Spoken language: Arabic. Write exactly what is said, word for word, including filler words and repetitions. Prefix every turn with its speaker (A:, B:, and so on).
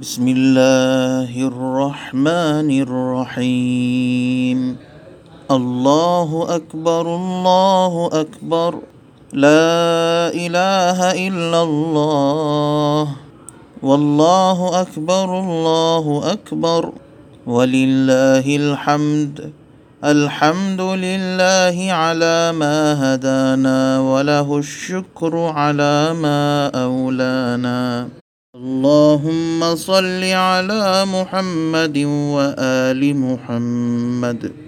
A: بسم الله الرحمن الرحيم. الله أكبر الله أكبر، لا إله إلا الله، والله أكبر الله أكبر، ولله الحمد. الحمد لله على ما هدانا، وله الشكر على ما أولانا. اللهم صل على محمد وآل محمد.